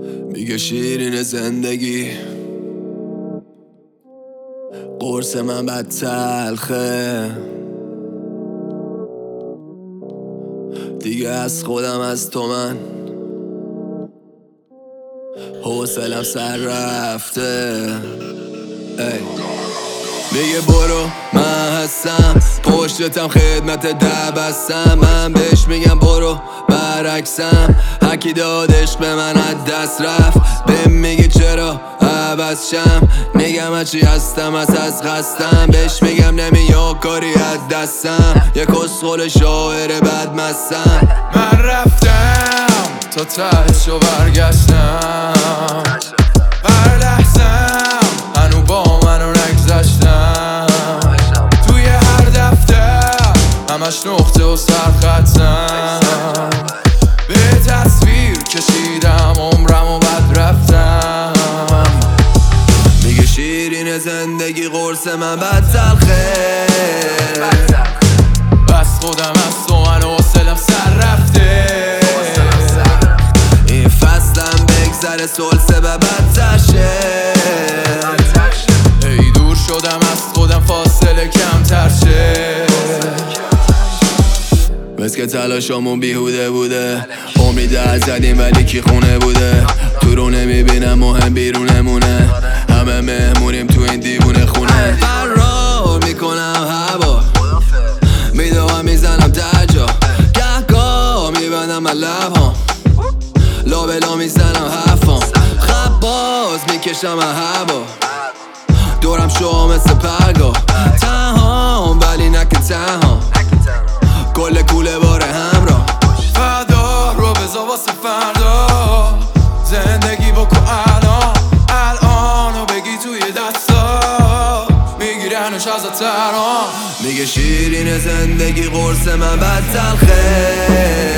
میگه شیرین زندگی، قرص من بد تلخه. دیگه از خودم از تو من حوصلم سر رفته. میگه برو من هستم پشتتم خدمت دبستم. من بهش میگم برو برعکسم. هکی داد عشق به من از دست رفت. بهم میگه چرا عوض شم. میگم هرچی هستم از خستم. بهش میگم نمیاد کاری از دستم. یه کسخل شاعر بدمستم. من رفتم تا تهشو برگشتم. هر لحظم هنو با منو نگذشتم. توی هر دفتر همش نقطه و سرخطم. به تصویر کشیدم عمرم و بد رفتم. میگه شیرین زندگی قرص من بد تلخه. بس خودم از تو من حوصلم سر رفته. این فصلم بگذره سلسه به بدتر شه. ای دور شدم از خودم فاصله کمتر شه. مثل که تلاشامون بیهوده بوده. عمری ده زدیم ولی کی خونه بوده. تو رو نمیبینم مهم بیرونمونه. همه مهمونیم تو این دیوونه خونه. فرار میکنم هوا میدوام میزنم درجا. گهگاه میبندم من لبهام لابلا میزنم حرفام. خباز میکشم من هوا دورم شو مثل پرگاه. تنهام ولی نکن تنها کل کوله بار همراه. فردا رو بزا واسه فردا. زندگی بکن الانو بگی توی دستا. میگیرنش از تنها. میگه شیرین زندگی قرص من بد تلخه.